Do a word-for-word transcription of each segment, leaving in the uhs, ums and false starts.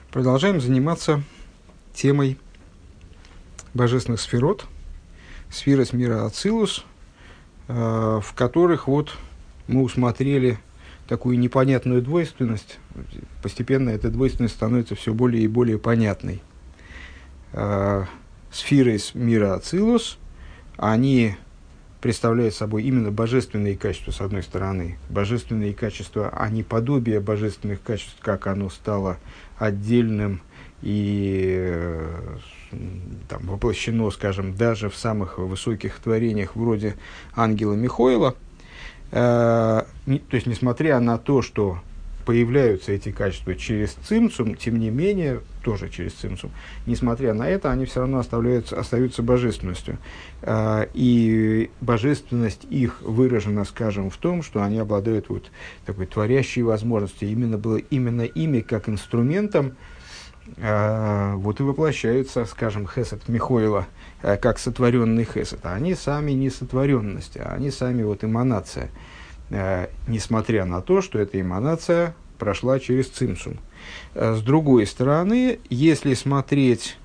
Продолжаем заниматься темой божественных сферот, сферы с мира Ацилус, в которых вот мы усмотрели такую непонятную двойственность. Постепенно эта двойственность становится все более и более понятной. Сферы из мира Ацилус, они представляют собой именно божественные качества, с одной стороны. Божественные качества, а не подобие божественных качеств, как оно стало отдельным и там, воплощено, скажем, даже в самых высоких творениях вроде ангела Михаила. Э, не, то есть, несмотря на то, что появляются эти качества через цимцум, тем не менее, тоже через цимцум, несмотря на это, они все равно оставляются, остаются божественностью. Э, и божественность их выражена, скажем, в том, что они обладают вот такой творящей возможностью. Именно, было, именно ими, как инструментом, э, вот и воплощаются, скажем, хесед Михаила, э, как сотворенный хесед. А они сами не сотворенность, а они сами вот эманация. Несмотря на то, что эта эманация прошла через цимсум. С другой стороны, если смотреть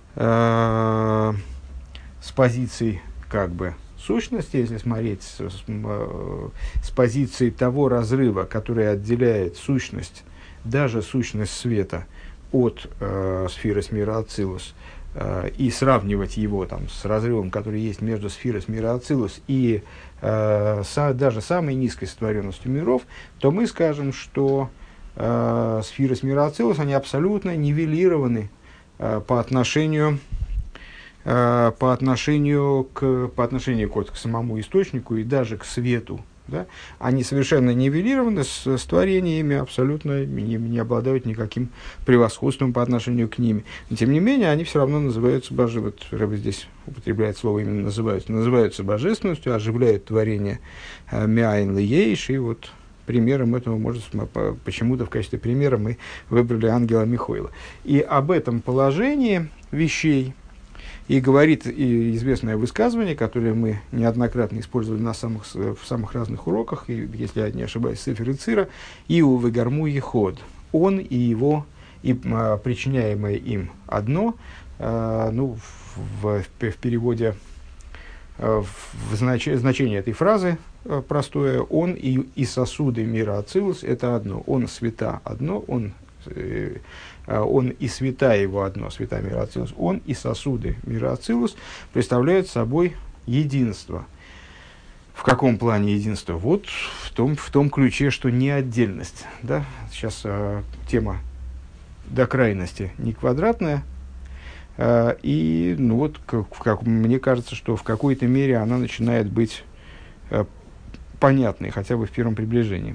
э, с позиции как бы сущности, если смотреть с, с, с позиции того разрыва, который отделяет сущность, даже сущность света от э, сферы с мира Ацилус, и сравнивать его там, с разрывом, который есть между сферой с мира Ацилус и э, са, даже самой низкой сотворенностью миров, то мы скажем, что э, сферы с мира Ацилус, они абсолютно нивелированы э, по отношению, э, по отношению, к, по отношению к, к самому источнику и даже к свету. Да? Они совершенно нивелированы с, с творениями, абсолютно не, не обладают никаким превосходством по отношению к ним. Но, тем не менее, они все равно называются божественностью. Вот Рэбе здесь употребляет слово именно называются, называются божественностью, оживляют творение Миаин Лиейш. И вот примером этого, может, почему-то в качестве примера мы выбрали ангела Михаила. И об этом положении вещей и говорит и известное высказывание, которое мы неоднократно использовали на самых, в самых разных уроках, и, если я не ошибаюсь, Сефер Ицира, «Иу вегарму еход». Он и его, и а, причиняемое им одно, а, ну, в, в, в переводе, а, в знач, значение этой фразы а, простое, он и, и сосуды мира Ацилус – это одно. Он света одно, он э, Он и света его одно, света мира Ацилус, он и сосуды мира Ацилус представляют собой единство. В каком плане единство? Вот в том, в том ключе, что не отдельность. Да? Сейчас э, тема до крайности не квадратная, э, и ну, вот, как, как, мне кажется, что в какой-то мере она начинает быть э, понятной, хотя бы в первом приближении.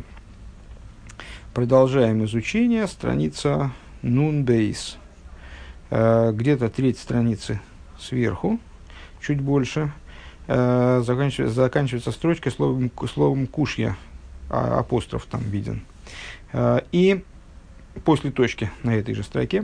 Продолжаем изучение, страница Нун-бейс, где-то треть страницы сверху, чуть больше, заканчивается, заканчивается строчкой словом, словом «кушья», а апостроф там виден. И после точки на этой же строке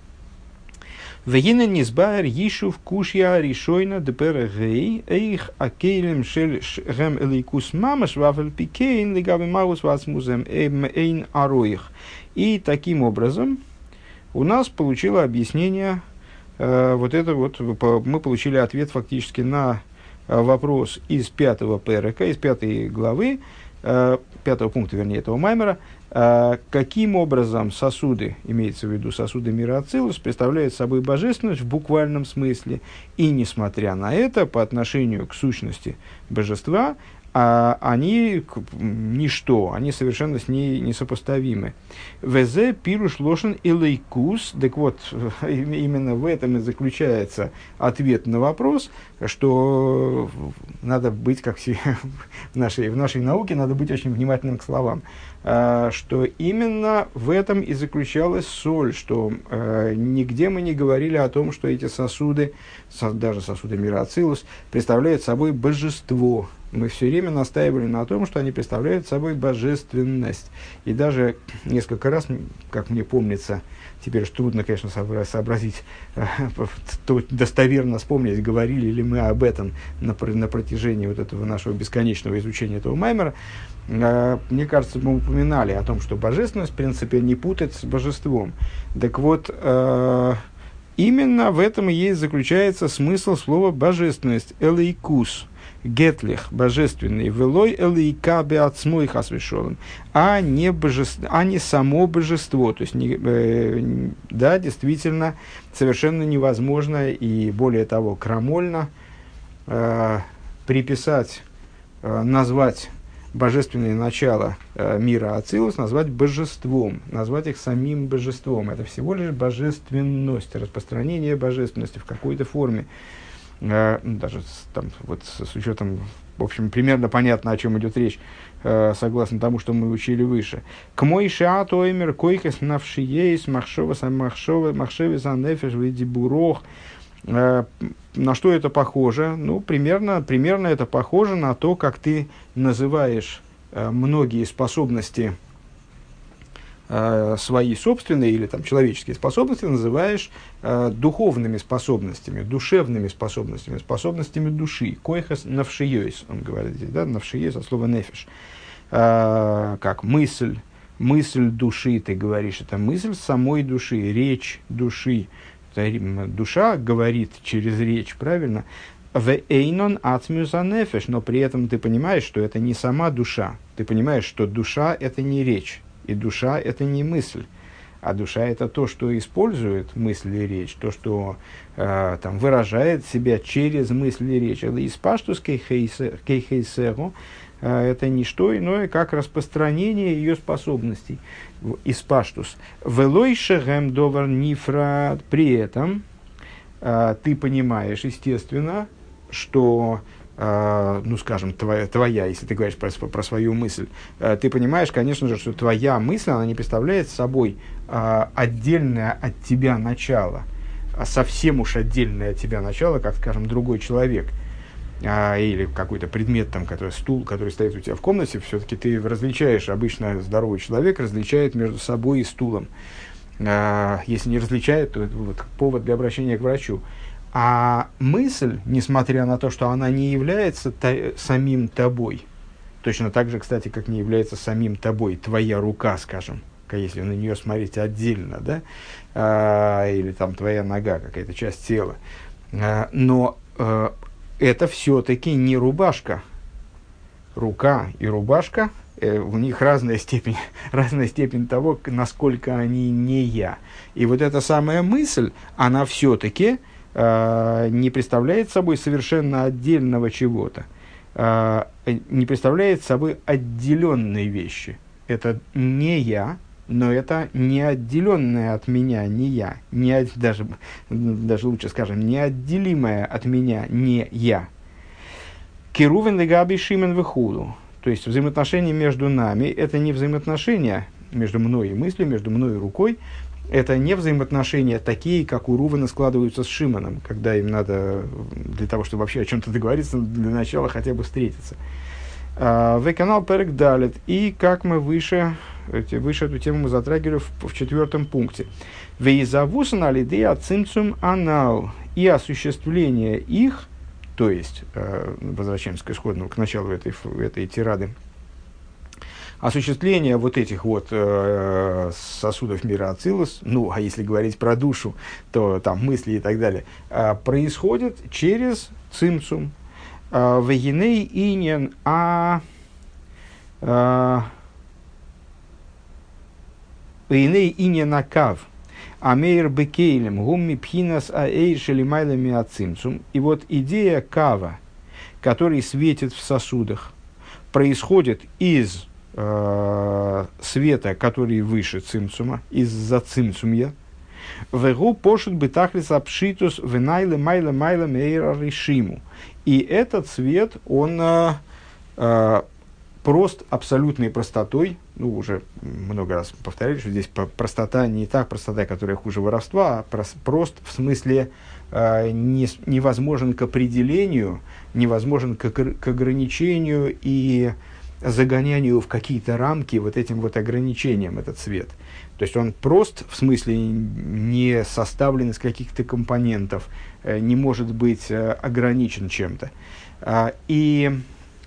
«Вегина низбаэр йишув кушья ришойна депера гей эйх акейлем шель гэм элейкус мамаш вафель пикейн лигави маус вацмузем эйн ароих». И таким образом у нас получило объяснение, э, вот это вот, мы получили ответ фактически на э, вопрос из пятого перека, из пятой главы, э, пятого пункта, вернее, этого маймера, э, каким образом сосуды, имеется в виду сосуды мира Ацилус, представляют собой божественность в буквальном смысле, и несмотря на это, по отношению к сущности божества, а они ничто, они совершенно с ней несопоставимы. Везе пируш лошен илайкус. Так вот, именно в этом и заключается ответ на вопрос, что надо быть, как все в нашей, в нашей науке, надо быть очень внимательным к словам. Что именно в этом и заключалась соль, что э, нигде мы не говорили о том, что эти сосуды, со, даже сосуды мира Ацилус, представляют собой божество. Мы все время настаивали на том, что они представляют собой божественность. И даже несколько раз, как мне помнится, теперь уж трудно, конечно, сообразить, достоверно вспомнить, говорили ли мы об этом на, на протяжении вот этого нашего бесконечного изучения этого маймера, Мне кажется, мы упоминали о том, что божественность, в принципе, не путать с божеством. Так вот, именно в этом и есть заключается смысл слова «божественность», «элейкус», «гетлих», «божественный», «велой элейка беацмой хасвешолом», а не, божество, а не само божество. То есть, не, э, да, действительно, совершенно невозможно и, более того, крамольно э, приписать, э, назвать божественное начало э, мира Ацилус, назвать божеством, назвать их самим божеством. Это всего лишь божественность, распространение божественности в какой-то форме. Э, даже с, там, вот, с, с учетом, в общем, примерно понятно, о чем идет речь, э, согласно тому, что мы учили выше. К мой шаату эмер койкес навшиеис махшова самахшова махшевис анефеш видибурох. На что это похоже? Ну, примерно, примерно это похоже на то, как ты называешь э, многие способности э, свои собственные или там, человеческие способности, называешь э, духовными способностями, душевными способностями, способностями души. Койхас навшиёйс, он говорит здесь, да, навшиёйс от слова нефеш. Э, как мысль, мысль души, ты говоришь, это мысль самой души, речь души. Душа говорит через речь, правильно? В эйнон атмюса нефеш, но при этом ты понимаешь, что это не сама душа. Ты понимаешь, что душа – это не речь, и душа – это не мысль. А душа – это то, что использует мысль и речь, то, что э, там, выражает себя через мысль и речь. Это испаштус кейхейсеру – это не что иное, как распространение ее способностей. Испаштус. Велой шерем довар нифрат. При этом э, ты понимаешь, естественно, что, э, ну, скажем, твоя, твоя, если ты говоришь про, про свою мысль, э, ты понимаешь, конечно же, что твоя мысль, она не представляет собой э, отдельное от тебя начало, а совсем уж отдельное от тебя начало, как, скажем, другой человек. А, или какой-то предмет, там, который, стул, который стоит у тебя в комнате, все-таки ты различаешь, обычно здоровый человек различает между собой и стулом. А, если не различает, то это вот повод для обращения к врачу. А мысль, несмотря на то, что она не является та- самим тобой, точно так же, кстати, как не является самим тобой твоя рука, скажем, если на нее смотреть отдельно, да, а, или там твоя нога, какая-то часть тела, а, но а, это все-таки не рубашка. Рука и рубашка, э, у них разная степень, разная степень того, насколько они не я. И вот эта самая мысль, она все-таки э, не представляет собой совершенно отдельного чего-то, э, не представляет собой отделенные вещи. Это не я, но это не отделенное от меня, не я, не от, даже, даже лучше скажем, неотделимое от меня, не я. Кирувен легаби шимен вехуду. То есть взаимоотношения между нами – это не взаимоотношения между мной и мыслью, между мной и рукой. Это не взаимоотношения такие, как у Рувена складываются с Шимоном, когда им надо, для того, чтобы вообще о чем-то договориться, для начала хотя бы встретиться. В канал Перек Далит. И как мы выше, выше эту тему мы затрагивали в, в четвертом пункте. Вейзавусан алидея цимцум анал. И осуществление их, то есть, возвращаемся к исходному, к началу этой, этой тирады, осуществление вот этих вот э, сосудов мира Ацилус, ну, а если говорить про душу, то там мысли и так далее, э, происходит через цимцум. Вегиней иньян а вегиней иньян акав амейр бекейлем гумми пхинас аэйр шелимайлами ацимцум. И вот идея кава, который светит в сосудах, происходит из э, света, который выше цимцума, из-за цимцумья. Вегу пошут бы тахлис апшитус венайле майла майла мейра решиму. И этот свет, он э, э, прост абсолютной простотой, ну, уже много раз повторяли, что здесь простота не та простота, которая хуже воровства, а прост, прост в смысле э, не, невозможен к определению, невозможен к, к ограничению и загонянию в какие-то рамки вот этим вот ограничением этот свет. То есть он прост, в смысле не составлен из каких-то компонентов, не может быть ограничен чем-то. И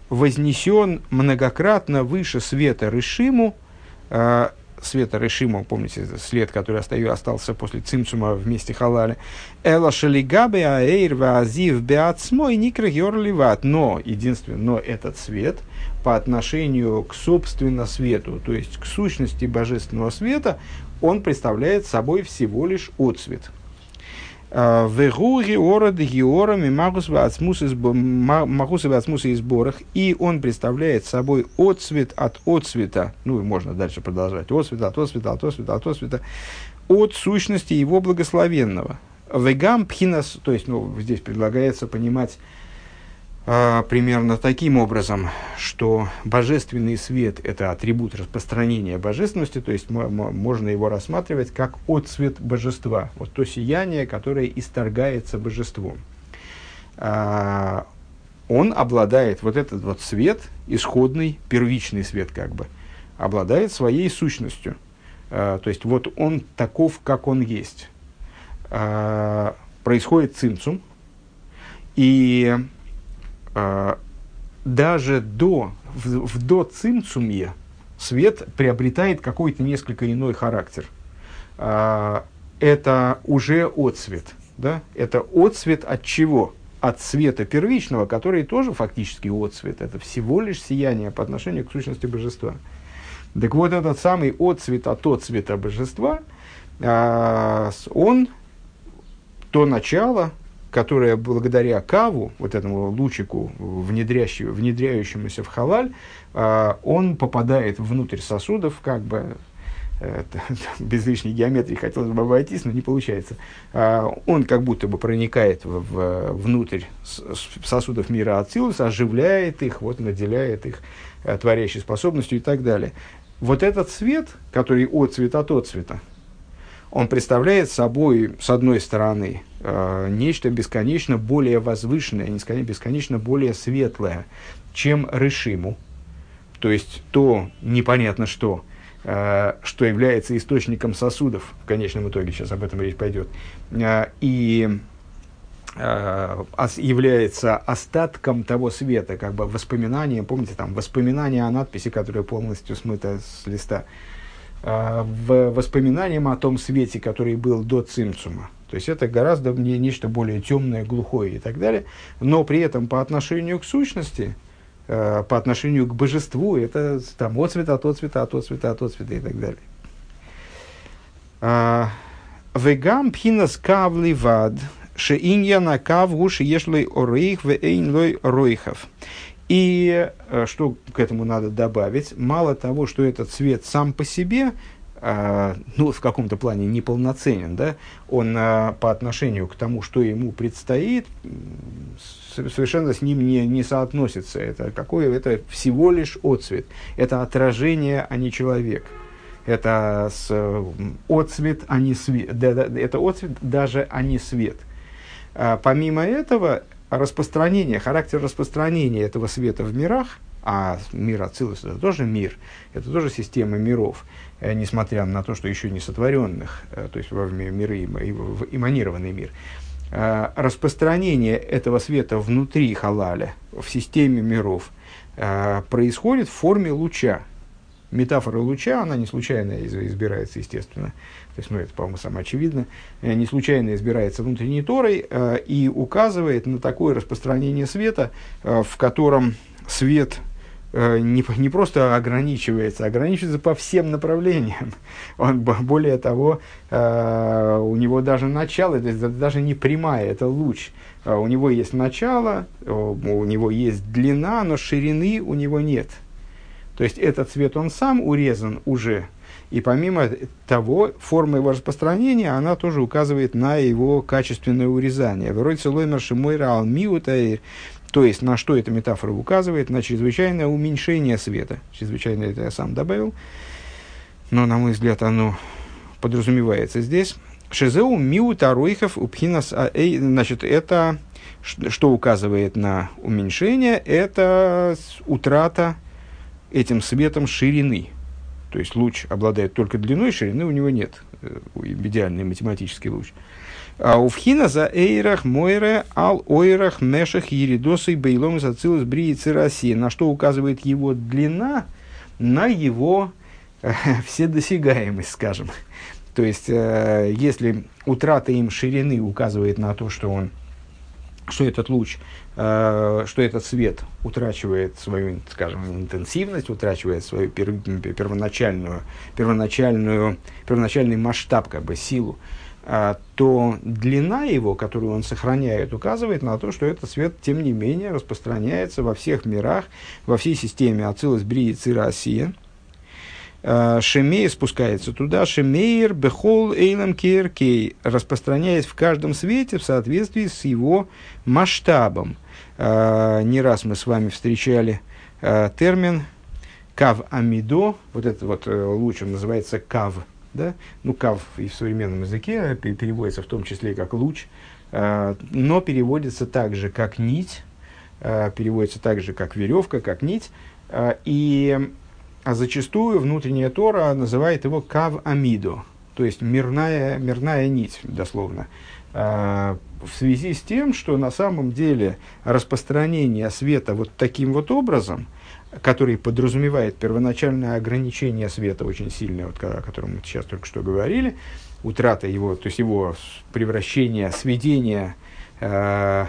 вознесен многократно выше света Ришиму, э, света Ришиму, помните, след, который остаю, остался после цимцума вместе халаля, эла шалигабе аэйр ваазив беацмой никр йорливат, но, единственное, но этот свет по отношению к собственно свету, то есть к сущности божественного света, он представляет собой всего лишь отцвет. Вегу геора де георами магусва ацмусы и сборах, и он представляет собой отцвет от отцвета, ну и можно дальше продолжать, отцвет от отцвета, от отцвета, от отцвета, от сущности его благословенного. Вегам пхинас, то есть, ну, здесь предлагается понимать а, примерно таким образом, что божественный свет – это атрибут распространения божественности, то есть м- м- можно его рассматривать как отцвет божества, вот то сияние, которое исторгается божеством. А, он обладает, вот этот вот свет, исходный, первичный свет как бы, обладает своей сущностью. А, то есть вот он таков, как он есть. А, происходит цимцум, и даже до, в, в до цимцуме свет приобретает какой-то несколько иной характер. А, это уже отцвет. Да? Это отцвет от чего? От света первичного, который тоже фактически отцвет. Это всего лишь сияние по отношению к сущности божества. Так вот, этот самый отцвет от отцвета божества, а, он то начало, которое благодаря каву, вот этому лучику, внедряющемуся в халаль, э, он попадает внутрь сосудов, как бы, э, без лишней геометрии хотелось бы обойтись, но не получается. Э, он как будто бы проникает в, в, внутрь сосудов мира Ацилус, оживляет их, вот, наделяет их э, творящей способностью и так далее. Вот этот свет, который отцвет от отцвета, он представляет собой, с одной стороны, э, нечто бесконечно более возвышенное, бесконечно более светлое, чем Ришиму, то есть то непонятно что, э, что является источником сосудов, в конечном итоге, сейчас об этом речь пойдет, э, и э, является остатком того света, как бы воспоминанием, помните, там, воспоминание о надписи, которая полностью смыта с листа, в воспоминаниям о том свете, который был до цимцума. То есть это гораздо не, нечто более темное, глухое и так далее. Но при этом по отношению к сущности, э, по отношению к божеству, это там отцвет от отцвета, от отцвета, от отцвета и так далее. Вегам пхинас кав ливад, шеинья на кав гуши ешлой орейх вейн лой ройхов. И что к этому надо добавить? Мало того, что этот свет сам по себе, э, ну, в каком-то плане неполноценен, да, он э, по отношению к тому, что ему предстоит, совершенно с ним не, не соотносится. Это, какое, это всего лишь отцвет. Это отражение, а не человек. Это с, отцвет, а не свет. Да, да, это отцвет, даже, а не свет. А, помимо этого, распространение, характер распространения этого света в мирах, а мир Ацилус это тоже мир, это тоже система миров, э, несмотря на то, что еще не сотворенных, э, то есть во миры, в эманированный мир. Э, распространение этого света внутри халаля, в системе миров, э, происходит в форме луча. Метафора луча, она не случайно избирается, естественно. То есть, ну, это, по-моему, самое очевидно. Не случайно избирается внутренней Торой э, и указывает на такое распространение света, э, в котором свет э, не, не просто ограничивается, а ограничивается по всем направлениям. Он, более того, э, у него даже начало, то есть, это даже не прямая, это луч. Э, у него есть начало, э, у него есть длина, но ширины у него нет. То есть этот цвет, он сам урезан уже, и помимо того, форма его распространения, она тоже указывает на его качественное урезание. То есть, на что эта метафора указывает? На чрезвычайное уменьшение света. Чрезвычайно это я сам добавил, но, на мой взгляд, оно подразумевается здесь. Шизеу миута ройхов упхинас аэй. Значит, это, что указывает на уменьшение, это утрата этим светом ширины. То есть луч обладает только длиной, ширины у него нет. Идеальный математический луч. А у вхина за эйрах мойре ал ойрах мешах еридосой бейлом зацилус брии цираси. На что указывает его длина? На его э, вседосягаемость, скажем. То есть, э, если утрата им ширины указывает на то, что он, что этот луч, э, что этот свет утрачивает свою, скажем, интенсивность, утрачивает свою пер, первоначальную, первоначальную, первоначальный масштаб, как бы силу, э, то длина его, которую он сохраняет, указывает на то, что этот свет, тем не менее, распространяется во всех мирах, во всей системе Ацилус, Брии, Цира, Асия. Шемейр спускается туда, Шемейр, Бехол, Эйлам, Кейркей, распространяясь в каждом свете в соответствии с его масштабом. Не раз мы с вами встречали термин Кав Амидо, вот этот вот луч, он называется Кав, да? Ну, Кав и в современном языке переводится в том числе как луч, но переводится также как нить, переводится также как веревка, как нить, и а зачастую внутренняя Тора называет его кав амидо, то есть мирная, мирная нить, дословно. А, в связи с тем, что на самом деле распространение света вот таким вот образом, который подразумевает первоначальное ограничение света очень сильное, вот, о котором мы сейчас только что говорили, утрата его, то есть его превращение, сведение э,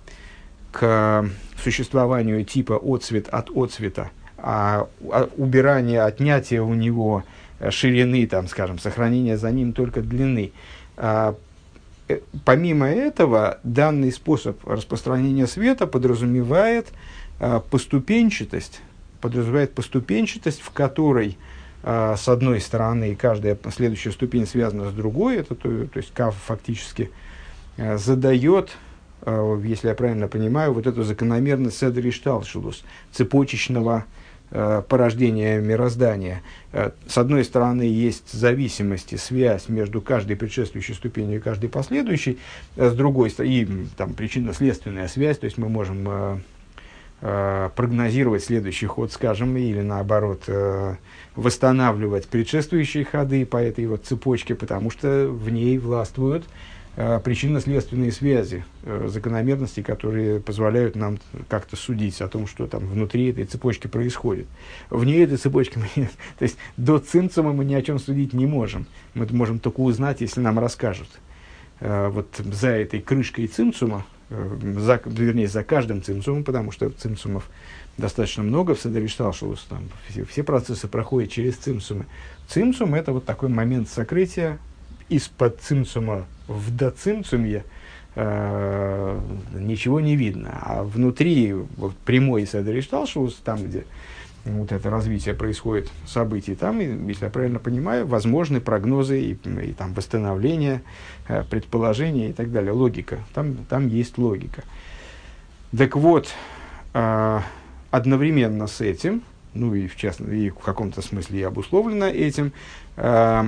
к существованию типа отцвет от отцвета, а убирание, отнятие у него ширины, там, скажем, сохранение за ним только длины. А, э, помимо этого, данный способ распространения света подразумевает а, поступенчатость, подразумевает поступенчатость, в которой, а, с одной стороны, каждая следующая ступень связана с другой, это, то, то есть Кав фактически а, задает, а, если я правильно понимаю, вот эту закономерность седер ишталшелус, цепочечного порождения мироздания. С одной стороны, есть зависимость и связь между каждой предшествующей ступенью и каждой последующей, с другой стороны, и там причинно-следственная связь, то есть мы можем э, э, прогнозировать следующий ход, скажем, или наоборот э, восстанавливать предшествующие ходы по этой вот цепочке, потому что в ней властвуют причинно-следственные связи, закономерности, которые позволяют нам как-то судить о том, что там внутри этой цепочки происходит. Вне этой цепочки, мы, то есть до цимцума мы ни о чем судить не можем. Мы это можем только узнать, если нам расскажут. Вот за этой крышкой цимцума, за, вернее, за каждым цимцумом, потому что цимцумов достаточно много в Седер Ишталшелус, там все, все процессы проходят через цимцумы. Цимцум – это вот такой момент сокрытия из-под цимцума в доцимцумье, э, ничего не видно. А внутри вот, прямой Седер Ишталшелус, там, где вот это развитие происходит, событий, там, если я правильно понимаю, возможны прогнозы и, и там, восстановление, э, предположения и так далее. Логика. Там, там есть логика. Так вот, э, одновременно с этим, ну и в частности, и в каком-то смысле и обусловлено этим, э,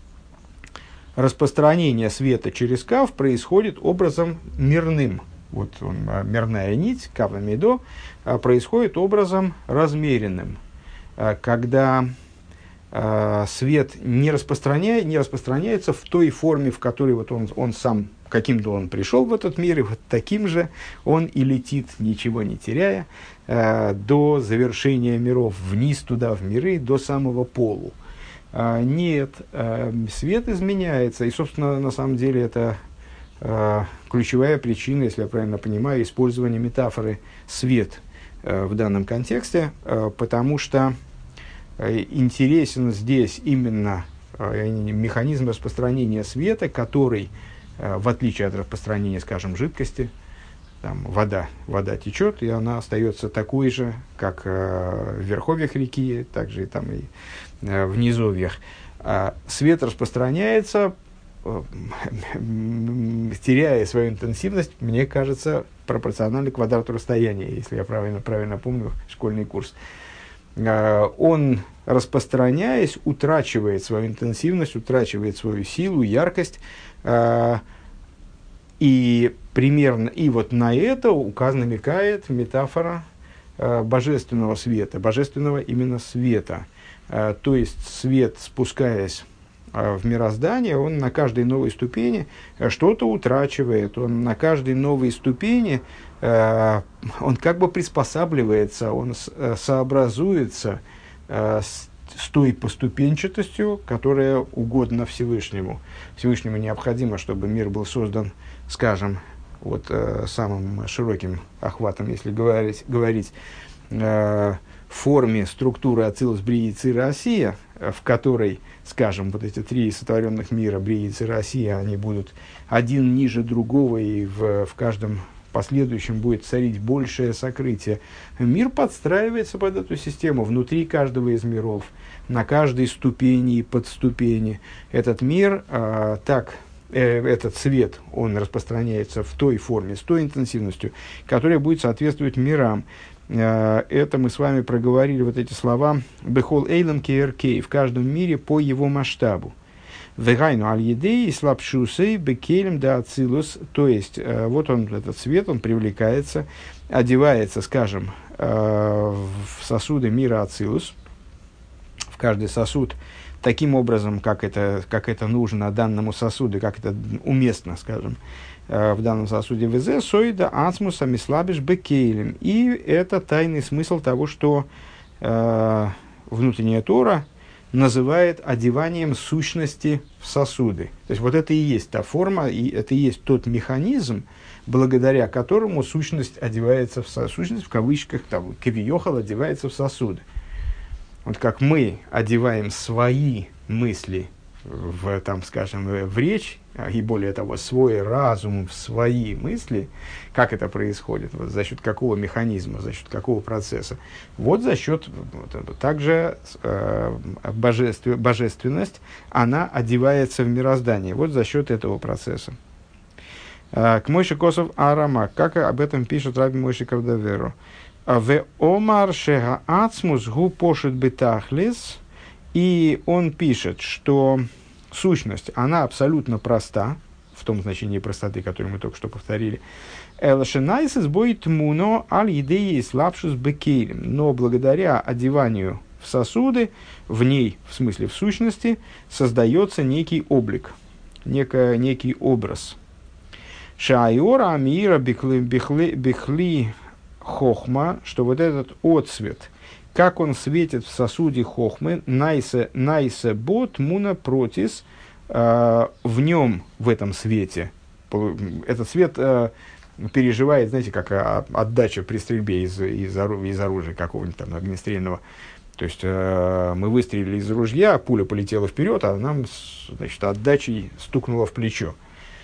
распространение света через кав происходит образом мирным. Вот он, мирная нить, кав амидо, происходит образом размеренным. Когда э, свет не, распространяет, не распространяется в той форме, в которой вот он, он сам, каким-то он пришел в этот мир, и вот таким же он и летит, ничего не теряя, э, до завершения миров, вниз туда, в миры, до самого полу. А, нет, а, свет изменяется, и, собственно, на самом деле это а, ключевая причина, если я правильно понимаю, использования метафоры «свет» а, в данном контексте, а, потому что а, интересен здесь именно а, механизм распространения света, который, а, в отличие от распространения, скажем, жидкости, там, вода, вода течет, и она остается такой же, как э, в верховьях реки, также и, там, и э, в низовьях. А свет распространяется, э, теряя свою интенсивность, мне кажется, пропорционально квадрату расстояния, если я правильно, правильно помню школьный курс. Э, он, распространяясь, утрачивает свою интенсивность, утрачивает свою силу, яркость, э, и примерно, и вот на это указано, намекает метафора э, божественного света, божественного именно света. э, то есть свет, спускаясь э, в мироздание, он на каждой новой ступени э, что-то утрачивает, он на каждой новой ступени э, он как бы приспосабливается, он с, э, сообразуется э, с, с той поступенчатостью, которая угодна Всевышнему. Всевышнему необходимо, чтобы мир был создан, скажем, вот э, самым широким охватом, если говорить, говорить э, в форме структуры Ацилус, Брия, Цира, Осия, в которой, скажем, вот эти три сотворенных мира, Брия, Цира, Осия, они будут один ниже другого, и в, в каждом последующем будет царить большее сокрытие. Мир подстраивается под эту систему внутри каждого из миров, на каждой ступени и подступени. Этот мир э, так... этот свет, он распространяется в той форме, с той интенсивностью, которая будет соответствовать мирам. Это мы с вами проговорили, вот эти слова «Бехол эйлам кеэркей» в каждом мире по его масштабу. «Вегайну аль-едей слабшусей бекелем да ацилус». То есть, вот он, этот свет, он привлекается, одевается, скажем, в сосуды мира ацилус, в каждый сосуд, таким образом, как это, как это нужно данному сосуду, как это уместно, скажем, э, в данном сосуде ВЗ, сойда ацмуса мислабиш бекейлем. И это тайный смысл того, что э, внутренняя Тора называет одеванием сущности в сосуды. То есть, вот это и есть та форма, и это и есть тот механизм, благодаря которому сущность одевается в сосуды, сущность в кавычках, там, кавиохал одевается в сосуды. Вот как мы одеваем свои мысли в, там, скажем, в речь, и более того, свой разум в свои мысли, как это происходит, вот, за счет какого механизма, за счет какого процесса. Вот за счет, вот, также э, божеств, божественность, она одевается в мироздание, вот за счет этого процесса. К Мойше Косов Арамак, как об этом пишет Раби Мойше Кавдаверу. В Омар Шега Ацмус Гу Пошит Бетахлис, и он пишет, что сущность, она абсолютно проста, в том значении простоты, которое мы только что повторили. Элашенайсис будет муно аль едеи слабшус бекейлем, но благодаря одеванию в сосуды, в ней, в смысле в сущности, создается некий облик, некий, некий образ. Шайора амира бихли хохма, что вот этот отцвет, как он светит в сосуде хохмы, найсе, найсе бот муна протис, э, в нем, в этом свете, этот свет э, переживает, знаете, как а, отдача при стрельбе из, из, ору, из оружия какого-нибудь там огнестрельного. То есть э, мы выстрелили из ружья, пуля полетела вперед, а нам, значит, отдачей стукнула в плечо.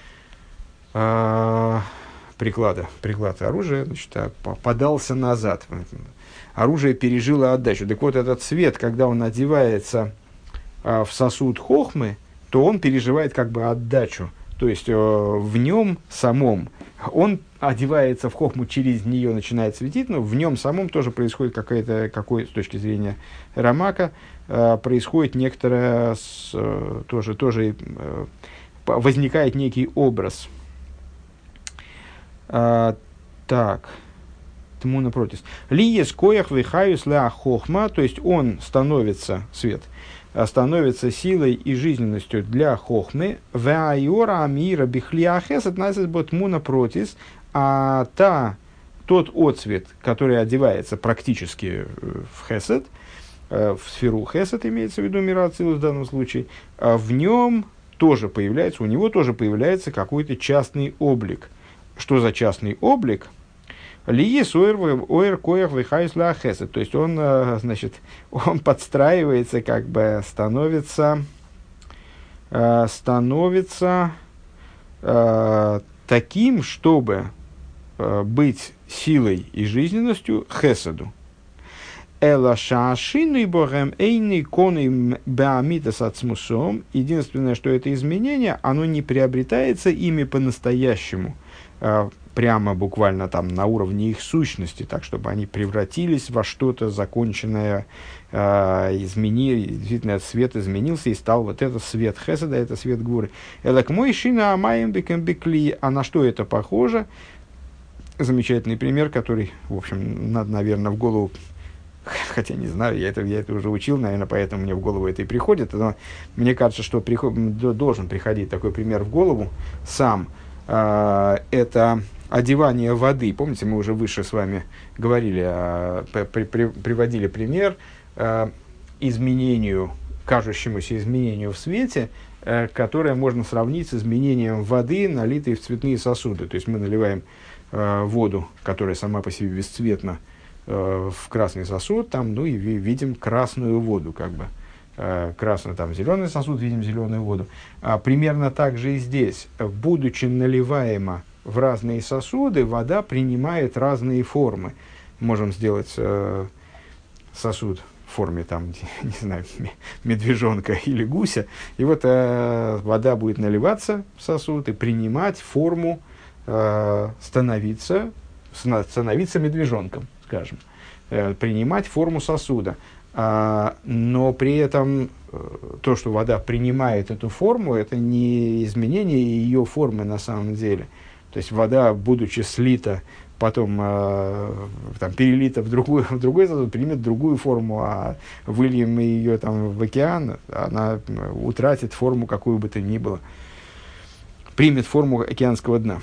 Э, приклада, приклад оружия, значит, подался назад. Оружие пережило отдачу. Так вот, этот свет, когда он одевается а, в сосуд хохмы, то он переживает как бы отдачу. То есть, э, в нем самом, он одевается в хохму, через нее начинает светить, но в нем самом тоже происходит какая-то, какой, с точки зрения Рамака, э, происходит некоторое, с, э, тоже, тоже э, возникает некий образ. А, так, тмуна протис. Лиес коях вихаюс ля хохма, то есть он становится, свет, становится силой и жизненностью для хохмы. Веайора амира бихлиахес относится бот тмуна протис, а та, тот отцвет, который одевается практически в хесед, в сферу хесед имеется в виду мира ацилус в данном случае, в нем тоже появляется, у него тоже появляется какой-то частный облик. Что за частный облик? Лиес оэр коях вихайс ла хесед. То есть он, значит, он подстраивается, как бы становится, становится таким, чтобы быть силой и жизненностью хеседу. Эла шаашину и богем эйны коны беамитас ацмусом. Единственное, что это изменение, оно не приобретается ими по-настоящему, прямо буквально там на уровне их сущности, так чтобы они превратились во что-то законченное, изменили, действительно этот свет изменился и стал вот этот свет хеседа, это свет гвуры. Элак мой шина амаем бекем бекли. А на что это похоже? Замечательный пример, который, в общем, надо, наверное, в голову хотя не знаю, я это, я это уже учил, наверное, поэтому мне в голову это и приходит, но мне кажется, что приход, должен приходить такой пример в голову сам. Э, это одевание воды. Помните, мы уже выше с вами говорили, э, при, при, приводили пример э, изменению, кажущемуся изменению в свете, э, которое можно сравнить с изменением воды, налитой в цветные сосуды. То есть мы наливаем э, воду, которая сама по себе бесцветна, э, в красный сосуд, там, ну и ви- видим красную воду, как бы. Э, красный, там, зеленый сосуд, видим зеленую воду. А примерно так же и здесь. Будучи наливаема в разные сосуды, вода принимает разные формы. Можем сделать э, сосуд в форме, там, не знаю, медвежонка или гуся, и вот э, вода будет наливаться в сосуд и принимать форму, э, становиться, становиться медвежонком, скажем, э, принимать форму сосуда. А, но при этом э, то, что вода принимает эту форму, это не изменение ее формы на самом деле. То есть вода, будучи слита, потом э, там, перелита в, другую, в другой сосуд, примет другую форму, а выльем мы ее там, в океан, она утратит форму, какую бы то ни было. Примет форму океанского дна.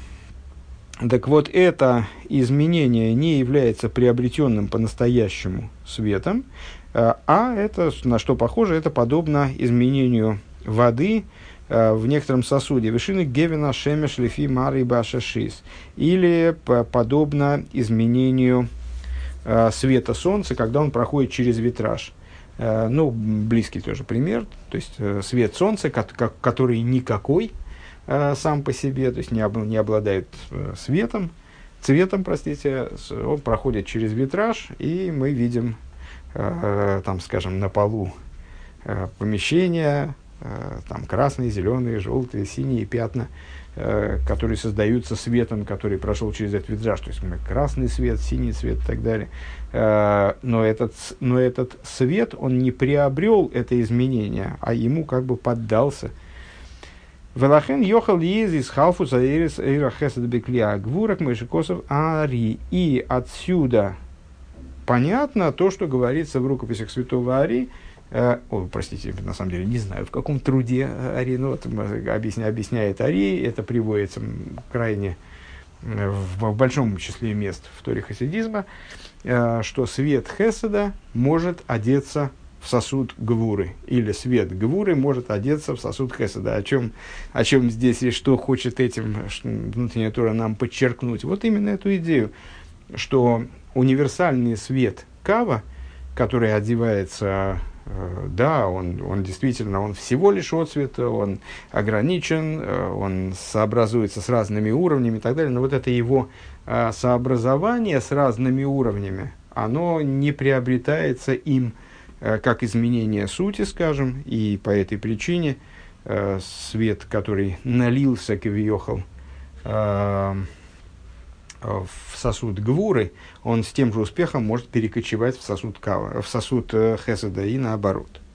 Так вот, это изменение не является приобретенным по-настоящему светом, э, а это, на что похоже, это подобно изменению воды в некотором сосуде. Вишины гевина шемеш лифи мари башашис. Или по- подобно изменению э, света солнца, когда он проходит через витраж. Э, ну, близкий тоже пример. То есть, э, свет солнца, ко- ко- который никакой э, сам по себе, то есть не, об- не обладает э, светом, цветом, простите, с- он проходит через витраж, и мы видим, э, там, скажем, на полу э, помещения, там красные, зеленые, желтые, синие пятна, э, которые создаются светом, который прошел через этот витраж. То есть красный свет, синий свет и так далее. Э, но, этот, но этот свет, он не приобрел это изменение, а ему как бы поддался. Велахен йохал езис халфус аэрис эйра хесед беклия гвурак мышекосов ари. И отсюда понятно то, что говорится в рукописях святого Ари. Э, о, простите, на самом деле не знаю, в каком труде Ари, но вот, объясня, объясняет Ари, это приводится крайне э, в, в большом числе мест в Торе хасидизма, э, что свет хеседа может одеться в сосуд гвуры, или свет гвуры может одеться в сосуд хеседа. О чем, о чем здесь и что хочет этим внутренняя Тора нам подчеркнуть? Вот именно эту идею, что универсальный свет кава, который одевается, да, он, он действительно, он всего лишь отцвета, он ограничен, он сообразуется с разными уровнями и так далее, но вот это его сообразование с разными уровнями, оно не приобретается им как изменение сути, скажем, и по этой причине свет, который налился кавиохал в сосуд гвуры, он с тем же успехом может перекочевать в сосуд, кава, в сосуд хеседа и наоборот.